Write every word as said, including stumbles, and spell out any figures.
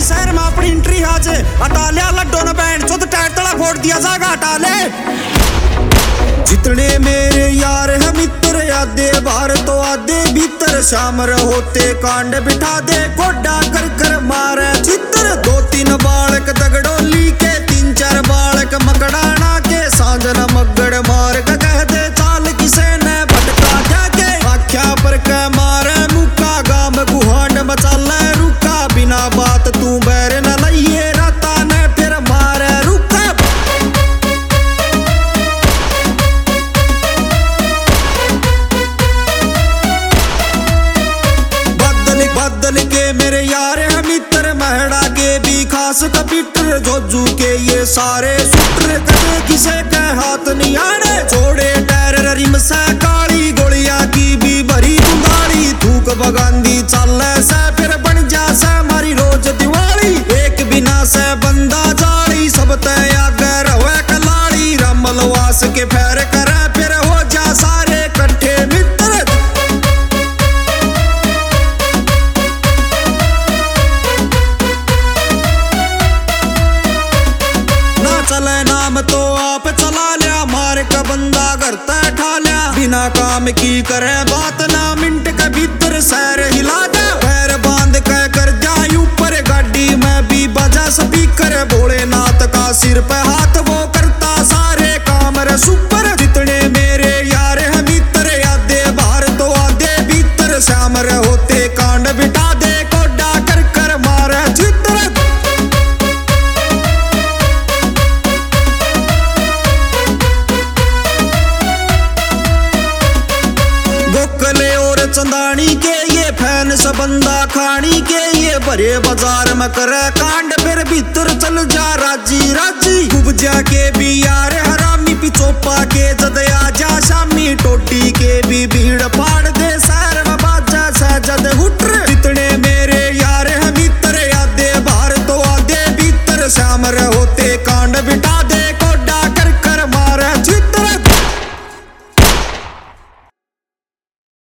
शहर में अपनी एंट्री हाजे हटा लिया लड्डो न बैंड चौथ टायर तड़ा फोड़ दिया जागा हटा ले। जितने मेरे यार है मित्र आधे बाहर तो आधे भीतर शाम होते कांड बिठा दे गोड्डा कर कर मारे चित्र। दो तीन बालक दगड़ोली के तीन चार बालक मकड़ाना के सांझ न मगड़ मार का कह दे चाल किसे ने भटका जाके आख्या पर के मारे मुक्का गाम गुहांड मचाल रुका बिना बात तू बैर न लइए राता ने फिर मारे रुका। बदल बदल के मेरे यार है मित्र महड़ा के भी खास कपीटर जोजू के ये सारे सूत्र कदे किसे के हाथ नहीं आड़े छोड़े टायर रिम से काली गोलियां की भी भरी दुंगाली थूक बगांदी चल से फिर बन जा से मारी रोज दिवाली एक बिना से बंदा जाली सब तय आगे रहे कलाड़ी रमलवास के फेर करे फिर हो जा सारे कट्ठे मित्र। ना चले नाम तो आप चला लिया मार का बंदा घर तय ठा लिया बिना काम की करे बात ना मिनट के भीतर सैर हिला दे पैर बांध के कर जाए ऊपर गाड़ी में भी बजा स्पीकर भोलेनाथ का सिर पे हाथ वो करता सारे काम रे सुपर। जितने मेरे यार है मित्र आधे बाहर तो आधे भीतर शाम रे होते कांड बिठा दे गोड्डा कर कर मारे चित्र। गोकले और चंदानी के ये फैन सबंदा खानी के ये भरे बाजार में करे कांड फिर भीतर चल जा राजी राजी खूब